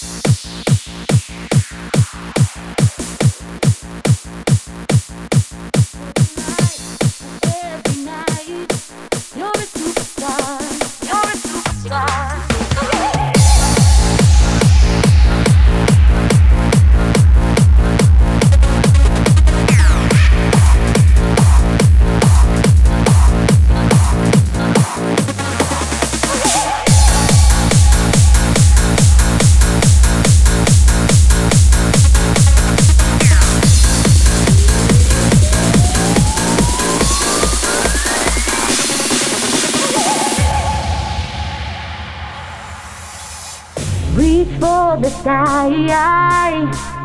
Reach for the sky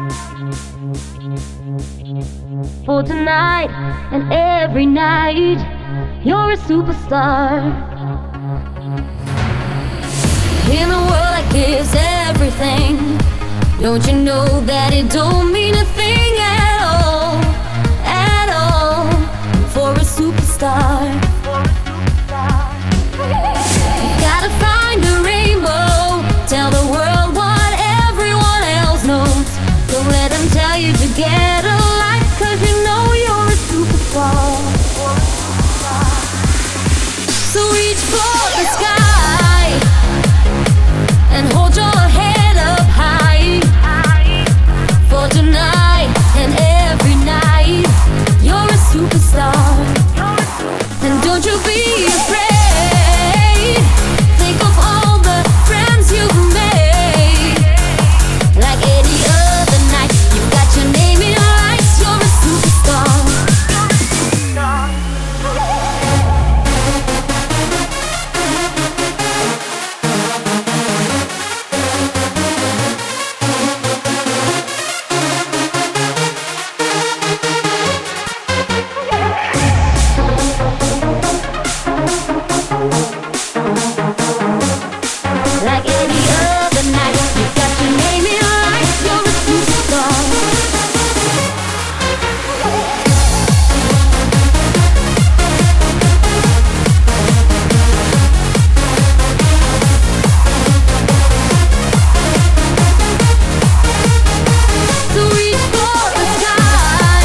for tonight and every night. You're a superstar in a world that gives everything. Don't you know that it don't mean a thing at all for a superstar? You gotta find a rainbow, tell the world what everyone else knows. Don't let them tell you to get a life, 'cause you know you're a superstar. So reach for the sky and hold your head up high for tonight and every night. You're a superstar, and don't you be afraid. Think of all the friends you've made. Like any other night, you've got your name in lights. You're a superstar. Like any other night, you've got your name in lights. You're a superstar. So reach for the sky.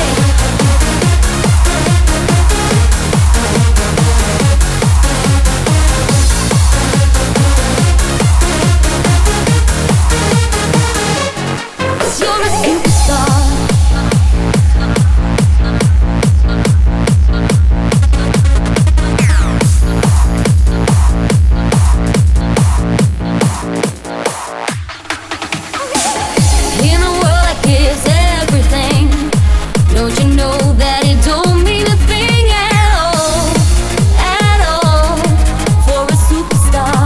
You're a superstar. In a world that gives everything, don't you know that it don't mean a thing at all for a superstar?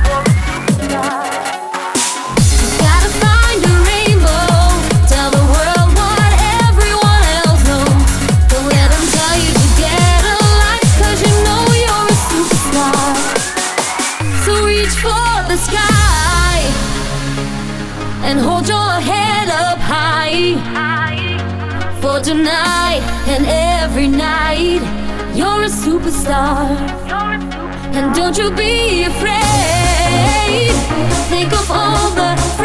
You gotta find a rainbow, tell the world what everyone else knows. Don't let them tell you to get a life, 'cause you know you're a superstar. So reach for the sky and hold your head up high for tonight and every night. You're a superstar, and don't you be afraid. Think of all the